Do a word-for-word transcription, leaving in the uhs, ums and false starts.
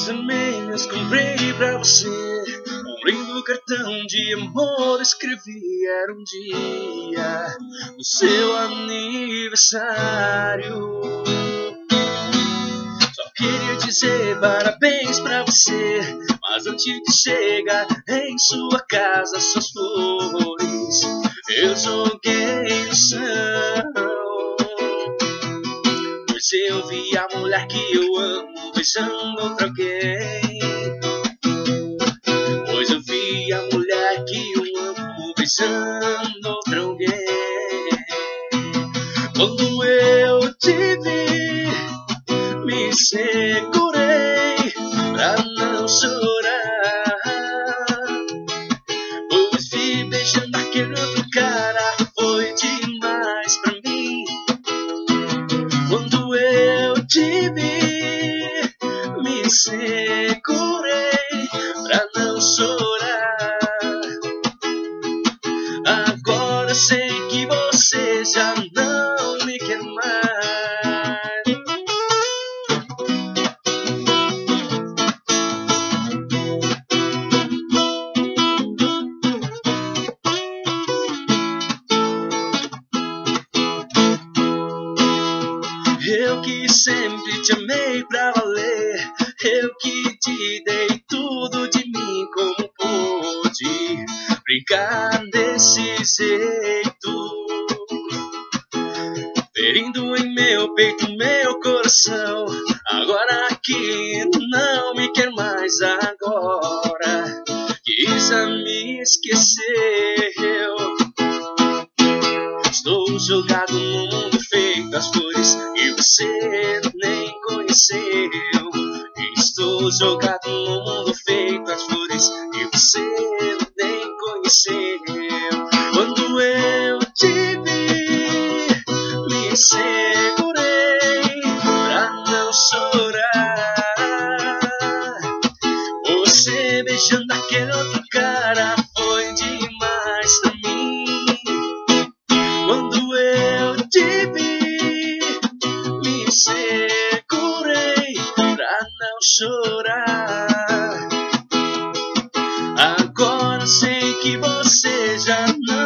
Os e-mails comprei pra você, um lindo cartão de amor escrevi. Era um dia do seu aniversário. Só queria dizer parabéns pra você, mas antes de chegar em sua casa suas flores eu joguei no chão. Pois eu vi a mulher que eu amo beijando outra alguém. Pois eu vi a mulher que eu amo beijando outra alguém. Quando eu te vi, me segurei pra não chorar. Pois vi beijando aquele outro cara, foi demais pra mim. Quando eu te vi, me segurei pra não chorar. Agora sei que você já não me quer mais. Eu que sempre te amei pra valer, eu que te dei tudo de mim, como pude brincar desse jeito, ferindo em meu peito, meu coração. Agora que não me quer mais, agora que já me esqueceu. Estou jogado no mundo feito as flores e você nem conheceu. Estou jogado no mundo feito as flores e você nem conheceu. Quando eu te vi, me segurei pra não chorar. Você beijando aquele outro cara foi demais pra mim. Quando eu te vi, me segurei pra não chorar. Agora sei que você já não